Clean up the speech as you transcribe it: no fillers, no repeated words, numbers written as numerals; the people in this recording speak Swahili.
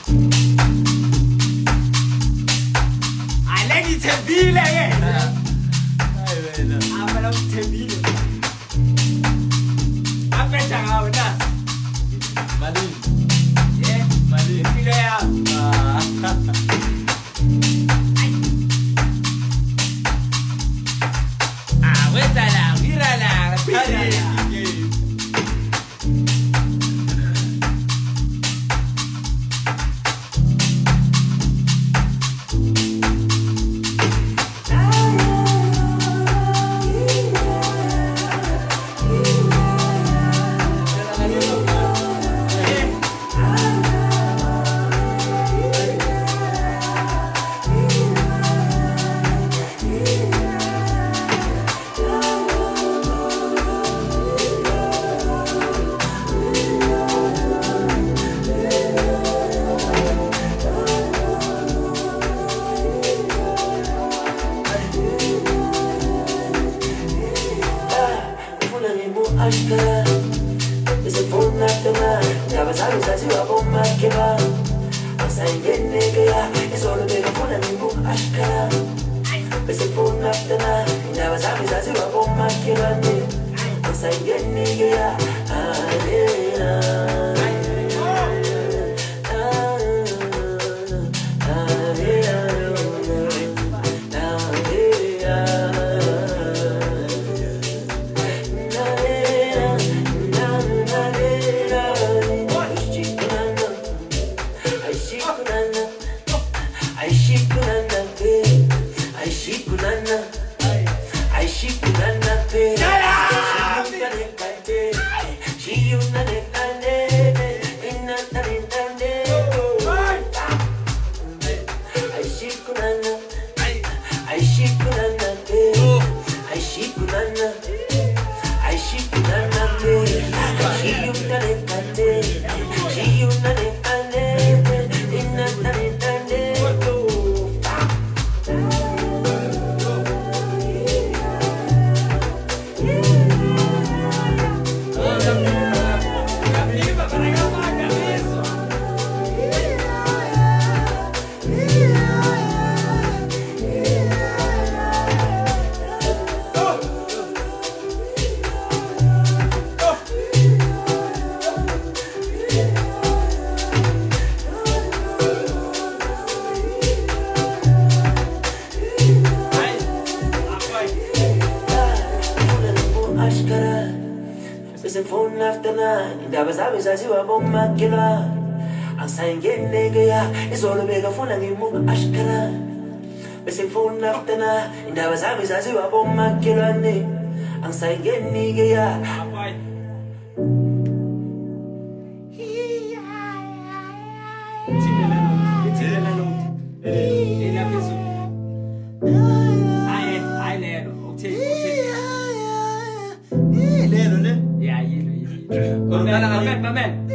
Alegi tembile ye. Abala tembile. Apeta ngawuna. Mali. Ye, mali. Pilo ya. Wetala, virala, virala. Aşkına bizi fırlattığına Nabazarı saçıva bomba keba Sen kendine ya Solo bega fulani bu aşkına bizi fırlattığına Nabazarı saçıva bomba keba Sen kendine ya Bizim phone after nine, da basabi sa siwa bomba kila. Ang sayang genne ya, isolo bega phone ang imo ashkara. Bizim phone after nine, da basabi sa siwa bomba kila ni. Ang sayang genne ya. Amen.